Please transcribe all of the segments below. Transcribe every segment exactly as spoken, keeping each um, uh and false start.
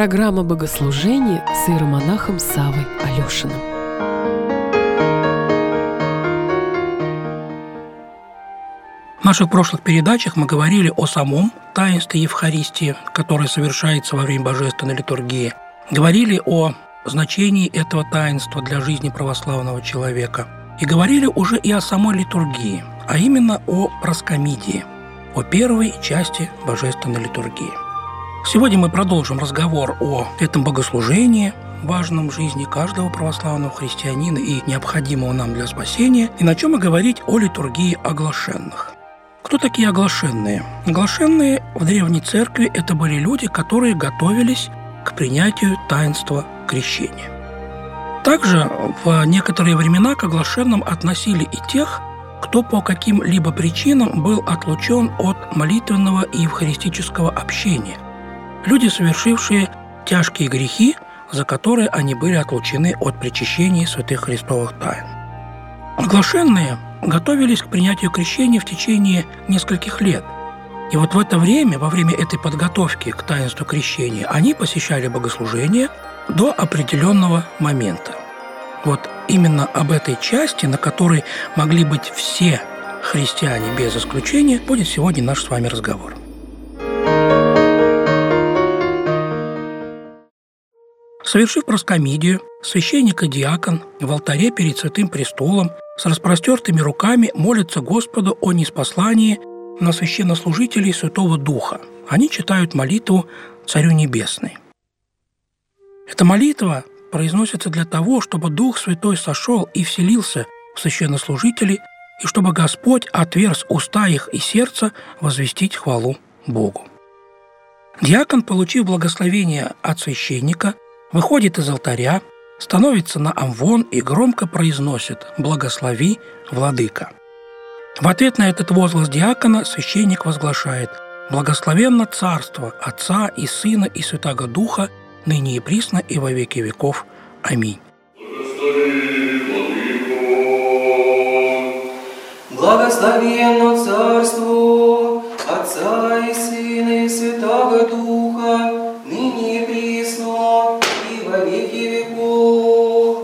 Программа богослужений с иеромонахом Саввой Алешиным. В наших прошлых передачах мы говорили о самом таинстве Евхаристии, которое совершается во время божественной литургии. Говорили о значении этого таинства для жизни православного человека. И говорили уже и о самой литургии, а именно о проскомидии, о первой части божественной литургии. Сегодня мы продолжим разговор о этом богослужении, важном в жизни каждого православного христианина и необходимого нам для спасения, и начнем мы говорить о литургии оглашенных. Кто такие оглашенные? Оглашенные в Древней Церкви – это были люди, которые готовились к принятию таинства крещения. Также в некоторые времена к оглашенным относили и тех, кто по каким-либо причинам был отлучен от молитвенного и евхаристического общения. Люди, совершившие тяжкие грехи, за которые они были отлучены от причащения святых христовых тайн. Оглашенные готовились к принятию крещения в течение нескольких лет. И вот в это время, во время этой подготовки к таинству крещения, они посещали богослужение до определенного момента. Вот именно об этой части, на которой могли быть все христиане без исключения, будет сегодня наш с вами разговор. Совершив проскомидию, священник и диакон в алтаре перед Святым Престолом с распростертыми руками молятся Господу о ниспослании на священнослужителей Святого Духа. Они читают молитву Царю Небесный. Эта молитва произносится для того, чтобы Дух Святой сошел и вселился в священнослужителей, и чтобы Господь отверз уста их и сердца возвестить хвалу Богу. Диакон, получив благословение от священника, выходит из алтаря, становится на амвон и громко произносит «Благослови, Владыка». В ответ на этот возглас диакона священник возглашает «Благословенно Царство Отца и Сына и Святаго Духа, ныне и присно и во веки веков. Аминь». Благословенно Царство Отца и Сына и Святаго Духа, ныне и присно и во веки веков.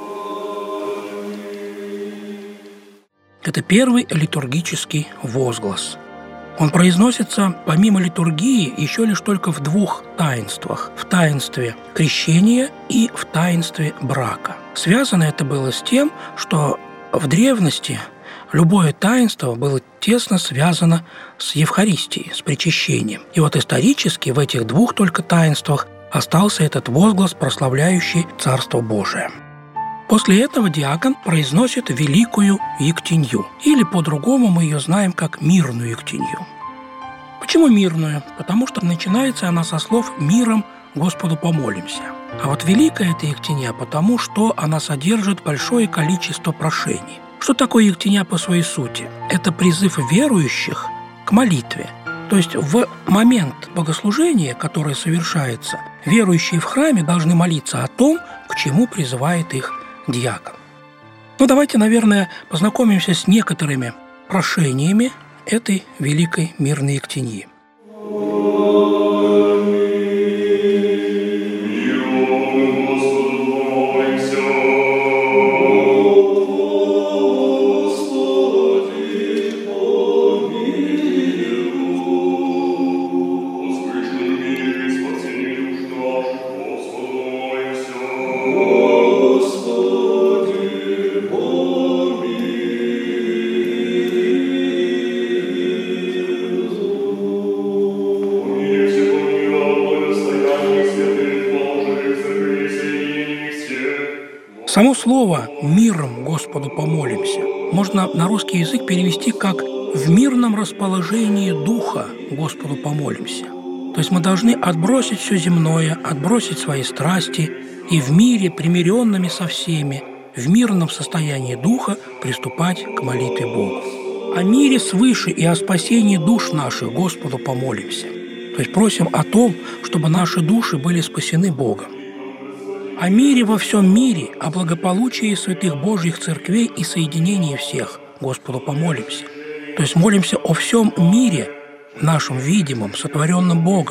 Это первый литургический возглас. Он произносится помимо литургии еще лишь только в двух таинствах – в таинстве крещения и в таинстве брака. Связано это было с тем, что в древности любое таинство было тесно связано с Евхаристией, с причащением. И вот исторически в этих двух только таинствах остался этот возглас, прославляющий Царство Божие. После этого диакон произносит великую ектенью, или по-другому мы ее знаем как мирную ектенью. Почему мирную? Потому что начинается она со слов «миром Господу помолимся». А вот великая эта ектенья, потому что она содержит большое количество прошений. Что такое ектенья по своей сути? Это призыв верующих к молитве. То есть в момент богослужения, которое совершается, верующие в храме должны молиться о том, к чему призывает их диакон. Ну, давайте, наверное, познакомимся с некоторыми прошениями этой великой мирной ектеньи. Само слово «миром Господу помолимся» можно на русский язык перевести как «в мирном расположении духа Господу помолимся». То есть мы должны отбросить все земное, отбросить свои страсти и в мире, примиренными со всеми, в мирном состоянии духа приступать к молитве Богу. О мире свыше и о спасении душ наших Господу помолимся. То есть просим о том, чтобы наши души были спасены Богом. О мире во всем мире, о благополучии святых Божьих церквей и соединении всех Господу помолимся. То есть молимся о всем мире, нашем видимом, сотворенном Богом,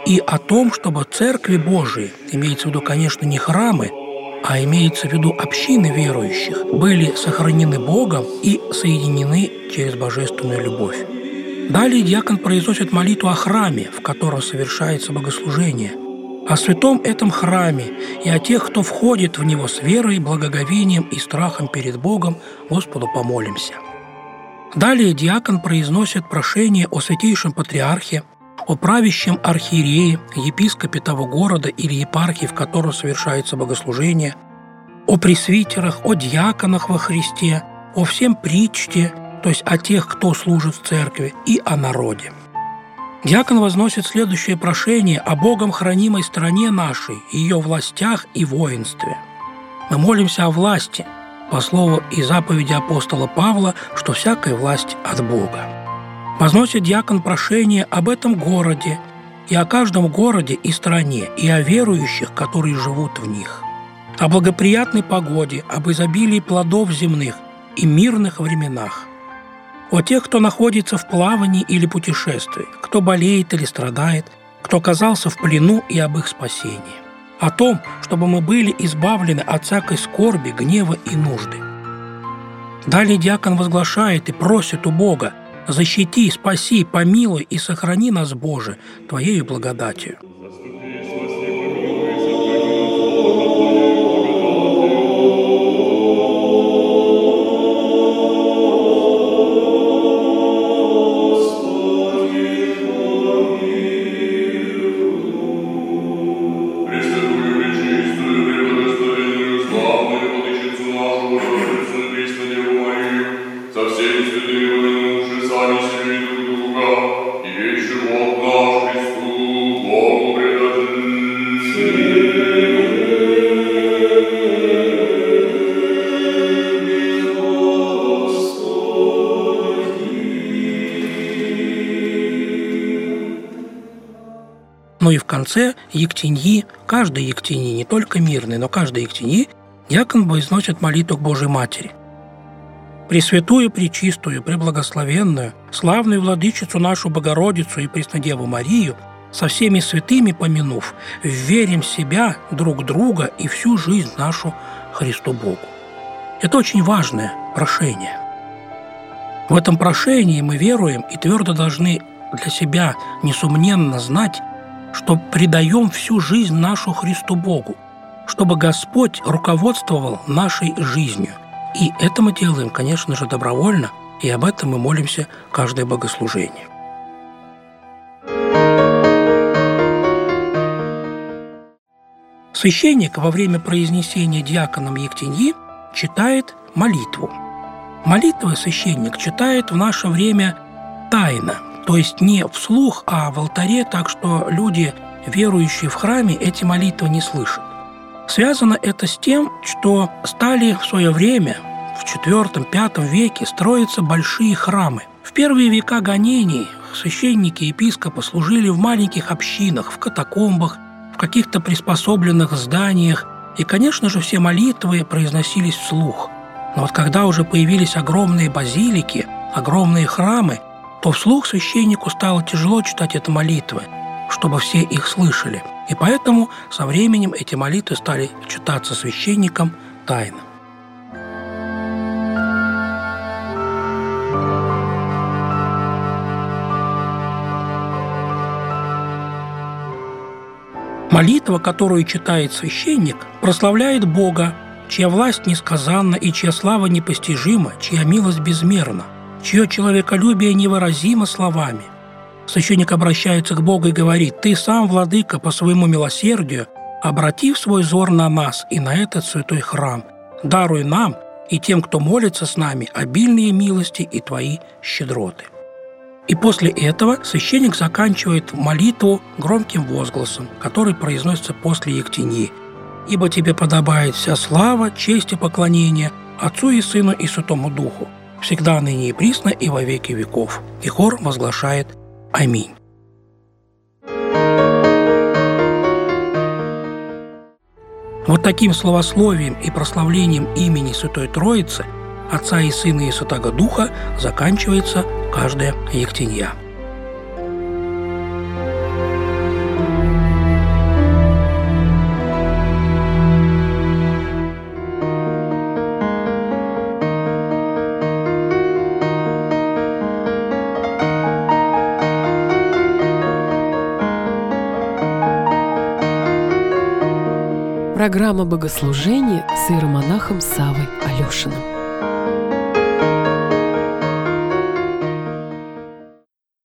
и о том, чтобы церкви Божии, имеется в виду, конечно, не храмы, а имеется в виду общины верующих, были сохранены Богом и соединены через божественную любовь. Далее диакон произносит молитву о храме, в котором совершается богослужение, о святом этом храме и о тех, кто входит в него с верой, благоговением и страхом перед Богом, Господу помолимся. Далее диакон произносит прошение о святейшем патриархе, о правящем архиерее, епископе того города или епархии, в котором совершается богослужение, о пресвитерах, о диаконах во Христе, о всем причте, то есть о тех, кто служит в церкви, и о народе. Диакон возносит следующее прошение о Богом хранимой стране нашей, ее властях и воинстве. Мы молимся о власти, по слову и заповеди апостола Павла, что всякая власть от Бога. Возносит диакон прошение об этом городе, и о каждом городе и стране, и о верующих, которые живут в них, о благоприятной погоде, об изобилии плодов земных и мирных временах, о тех, кто находится в плавании или путешествии, кто болеет или страдает, кто оказался в плену, и об их спасении, о том, чтобы мы были избавлены от всякой скорби, гнева и нужды. Далее диакон возглашает и просит у Бога: «Защити, спаси, помилуй и сохрани нас, Боже, Твоею благодатью». Ну и в конце Ектеньи, каждой Ектеньи, не только мирной, но каждой Ектеньи, диакон произносит молитву к Божьей Матери. «Пресвятую, пречистую, преблагословенную, славную владычицу нашу Богородицу и Преснодеву Марию, со всеми святыми помянув, верим себя, друг друга и всю жизнь нашу Христу Богу». Это очень важное прошение. В этом прошении мы веруем и твердо должны для себя несомненно знать, что предаем всю жизнь нашу Христу Богу, чтобы Господь руководствовал нашей жизнью. И это мы делаем, конечно же, добровольно, и об этом мы молимся каждое богослужение. Священник во время произнесения диаконом Ектеньи читает молитву. Молитвы священник читает в наше время тайно, то есть не вслух, а в алтаре, так что люди, верующие в храме, эти молитвы не слышат. Связано это с тем, что стали в свое время, в четвёртом-пятом веке, строиться большие храмы. В первые века гонений священники и епископы служили в маленьких общинах, в катакомбах, в каких-то приспособленных зданиях, и, конечно же, все молитвы произносились вслух. Но вот когда уже появились огромные базилики, огромные храмы, то вслух священнику стало тяжело читать эти молитвы, чтобы все их слышали. И поэтому со временем эти молитвы стали читаться священником тайно. Молитва, которую читает священник, прославляет Бога, чья власть несказанна и чья слава непостижима, чья милость безмерна, чье человеколюбие невыразимо словами. Священник обращается к Богу и говорит: «Ты сам, Владыка, по своему милосердию, обратив свой взор на нас и на этот святой храм, даруй нам и тем, кто молится с нами, обильные милости и Твои щедроты». И после этого священник заканчивает молитву громким возгласом, который произносится после Ектеньи: «Ибо Тебе подобает вся слава, честь и поклонение Отцу и Сыну и Святому Духу, всегда, ныне и присно, и во веки веков». И хор возглашает «Аминь». Вот таким словословием и прославлением имени Святой Троицы, Отца и Сына и Святого Духа, заканчивается каждая Ектенья. Программа богослужения с иеромонахом Саввой Алешиным.